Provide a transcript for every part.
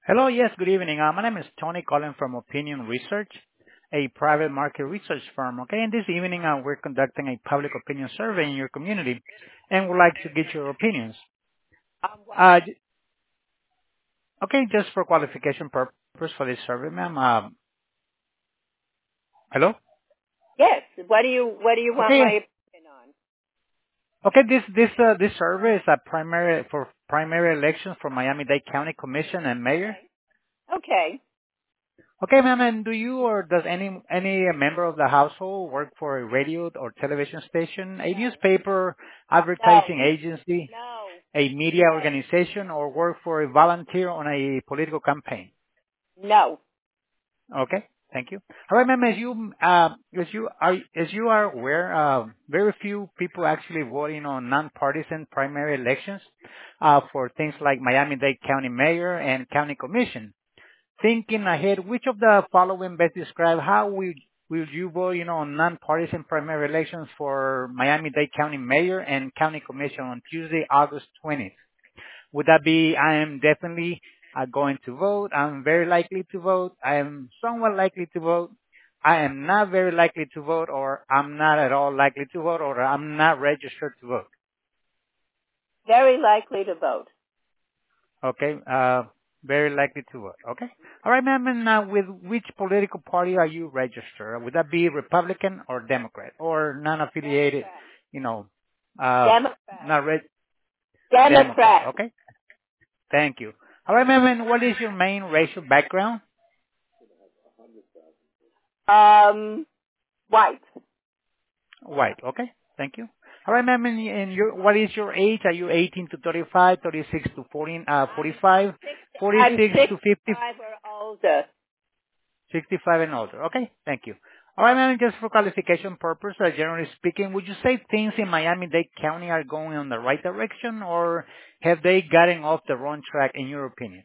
Hello. Yes, good evening. My name is Tony calling from Opinion Research, a private market research firm. Okay, and this evening we're conducting a public opinion survey in your community and would like to get your opinions. Uh, j- okay, just for qualification purpose for this survey, ma'am. Hello? Yes. What do you want Okay. my opinion on? Okay, this survey is a primary elections for Miami-Dade County Commission and Mayor. Okay. Okay, ma'am, and do you or does any member of the household work for a radio or television station, a newspaper, No. advertising agency, No. a media organization, or work for a volunteer on a political campaign? No. Okay, thank you. All right, ma'am, as you are aware, very few people actually voting on nonpartisan primary elections for things like Miami-Dade County Mayor and County Commission. Thinking ahead, which of the following best describe how will you vote, on nonpartisan primary elections for Miami-Dade County Mayor and County Commission on Tuesday, August 20th? Would that be, I am definitely going to vote, I'm very likely to vote, I am somewhat likely to vote, I am not very likely to vote, or I'm not at all likely to vote, or I'm not registered to vote? Very likely to vote. Okay. Very likely to vote. Okay. All right, ma'am. And with which political party are you registered? Would that be Republican or Democrat or non-affiliated? Democrat. You know, uh, Democrat. not red. Democrat. Democrat. Okay. Thank you. All right, ma'am. And what is your main racial background? White. White. Okay. Thank you. All right, ma'am. And what is your age? Are you 18 to 35, 36 to 45, I'm 46 to 50? 65 or older. 65 and older. Okay, thank you. All right, ma'am, just for qualification purpose, generally speaking, would you say things in Miami-Dade County are going in the right direction, or have they gotten off the wrong track, in your opinion?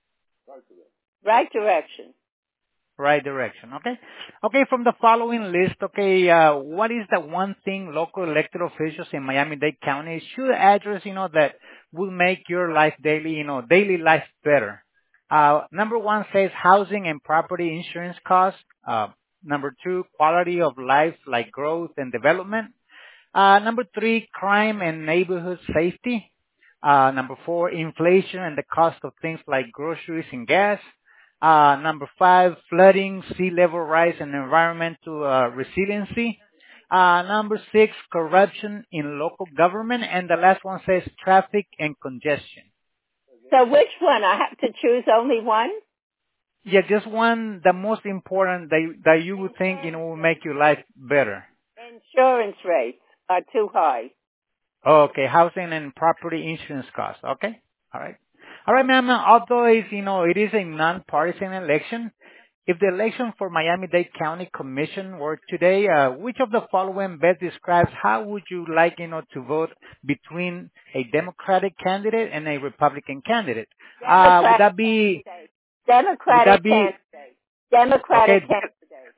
Right direction. Right direction, okay? Okay, from the following list, okay, what is the one thing local elected officials in Miami-Dade County should address, that will make your life daily, daily life better? Number one says housing and property insurance costs. Number two, quality of life like growth and development. Number three, crime and neighborhood safety. Number four, inflation and the cost of things like groceries and gas. Number five, flooding, sea level rise, and environmental resiliency. Number six, corruption in local government. And the last one says traffic and congestion. So which one? I have to choose only one? Yeah, just one, the most important that you would think, will make your life better. Insurance rates are too high. Okay, housing and property insurance costs. Okay, all right. All right, ma'am. Although it is a non-partisan election, if the election for Miami-Dade County Commission were today, which of the following best describes how would you like, to vote between a Democratic candidate and a Republican candidate? Would that be, Democratic candidate. okay, Democratic candidate.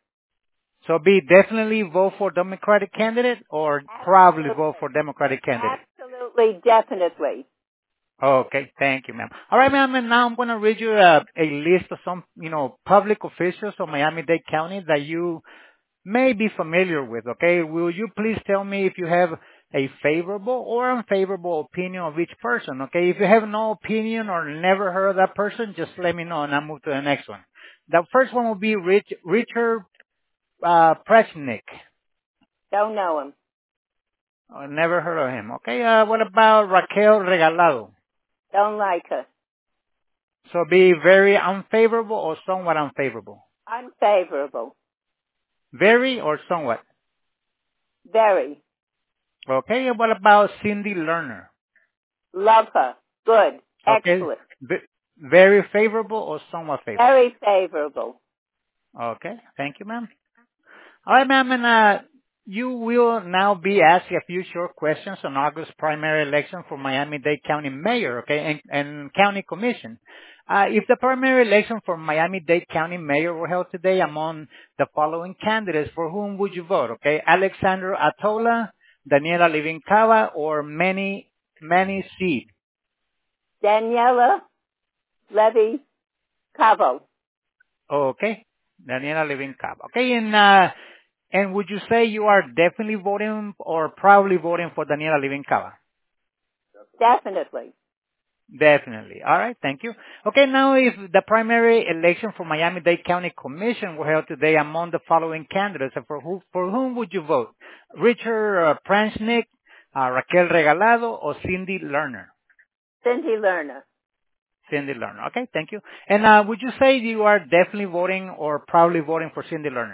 so be definitely vote for Democratic candidate or probably vote for Democratic candidate? Absolutely, definitely. Okay, thank you, ma'am. All right, ma'am, and now I'm going to read you a list of some, public officials of Miami-Dade County that you may be familiar with, okay? Will you please tell me if you have a favorable or unfavorable opinion of each person, okay? If you have no opinion or never heard of that person, just let me know and I'll move to the next one. The first one will be Richard Prechnik. Don't know him. Never heard of him, okay? What about Raquel Regalado? Don't like her. So be very unfavorable or somewhat unfavorable? Unfavorable. Very or somewhat? Very. Okay, and what about Cindy Lerner? Love her. Good. Okay, Excellent. very favorable or somewhat favorable? Very favorable. Okay, thank you, ma'am. All right, ma'am, and you will now be asked a few short questions on August primary election for Miami-Dade County Mayor, okay, and County Commission. If the primary election for Miami-Dade County Mayor were held today among the following candidates, for whom would you vote, okay? Alexander Atola, Daniela Livincava, or Manny Seed? Daniela Levy Cabo. Okay. Daniela Levin Cabo. Okay, and would you say you are definitely voting or probably voting for Daniela Levin Cabo? Definitely. Definitely. All right. Thank you. Okay. Now, if the primary election for Miami-Dade County Commission were held today among the following candidates, for whom would you vote? Richard Pranchnick, Raquel Regalado, or Cindy Lerner? Cindy Lerner. Cindy Lerner. Okay. Thank you. And would you say you are definitely voting or probably voting for Cindy Lerner?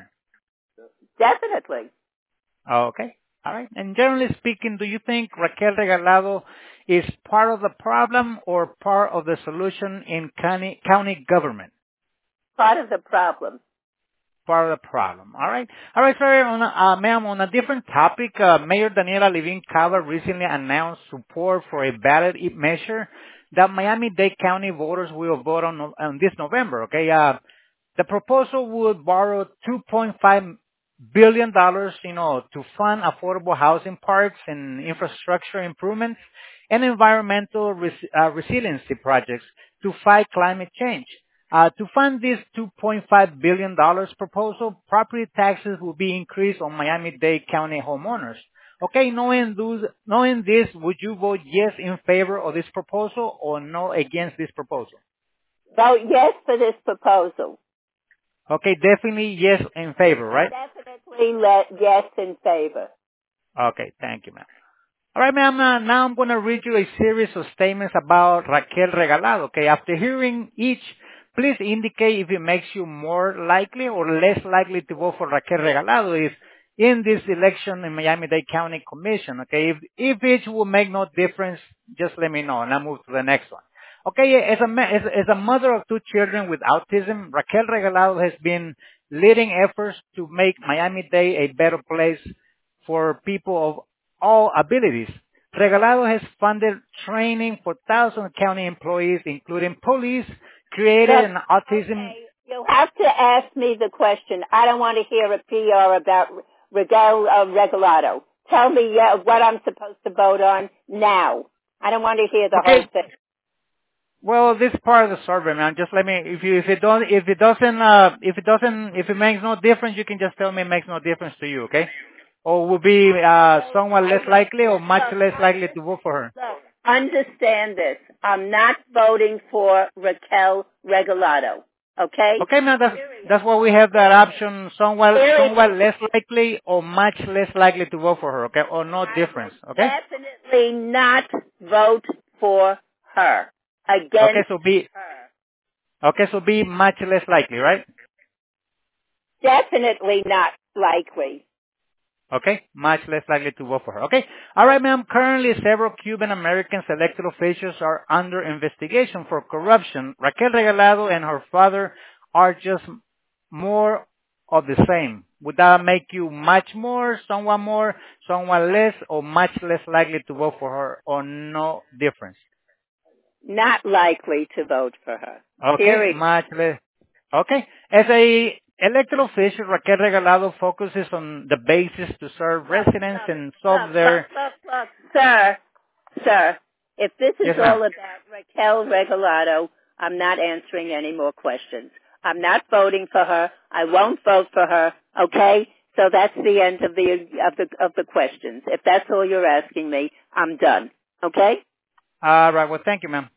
Definitely. Okay. All right. And generally speaking, do you think Raquel Regalado is part of the problem or part of the solution in county government? Part of the problem. Part of the problem. All right. All right, sir. Ma'am, on a different topic, Mayor Daniela Levin Cava recently announced support for a ballot measure that Miami-Dade County voters will vote on this November. Okay. The proposal would borrow $2.5 billion, to fund affordable housing parks and infrastructure improvements and environmental resiliency projects to fight climate change. To fund this $2.5 billion proposal, property taxes will be increased on Miami-Dade County homeowners. Okay, knowing this, would you vote yes in favor of this proposal or no against this proposal? Vote yes for this proposal. Okay, definitely yes in favor, right? Definitely yes in favor. Okay, thank you, ma'am. All right, ma'am. Now I'm going to read you a series of statements about Raquel Regalado. Okay, after hearing each, please indicate if it makes you more likely or less likely to vote for Raquel Regalado if in this election in Miami-Dade County Commission. Okay, if each will make no difference, just let me know and I'll move to the next one. Okay, as a mother of two children with autism, Raquel Regalado has been leading efforts to make Miami-Dade a better place for people of all abilities. Regalado has funded training for thousands of county employees, including police, created Look, an autism. okay, you have to ask me the question. I don't want to hear a PR about Regalado. Tell me what I'm supposed to vote on now. I don't want to hear the whole Okay. thing. Well, this part of the survey, man. Just let me. If it makes no difference, you can just tell me it makes no difference to you. Okay. Or will be somewhat less likely or much less likely to vote for her. Look, understand this. I'm not voting for Raquel Regalado. Okay? Okay, man, that's why we have that option, somewhat less likely or much less likely to vote for her, okay? Or no difference, okay? Definitely not vote for her. Against her. Okay, so be much less likely, right? Definitely not likely. Okay, much less likely to vote for her. Okay, all right, ma'am. Currently, several Cuban Americans elected officials are under investigation for corruption. Raquel Regalado and her father are just more of the same. Would that make you much more, somewhat less, or much less likely to vote for her, or no difference? Not likely to vote for her. Okay, Period. much less. Okay, as a elected official, Raquel Regalado focuses on the basis to serve residents and solve their... Look, sir, if this is all about Raquel Regalado, I'm not answering any more questions. I'm not voting for her. I won't vote for her, okay? So that's the end of the questions. If that's all you're asking me, I'm done, okay? All right, well, thank you, ma'am.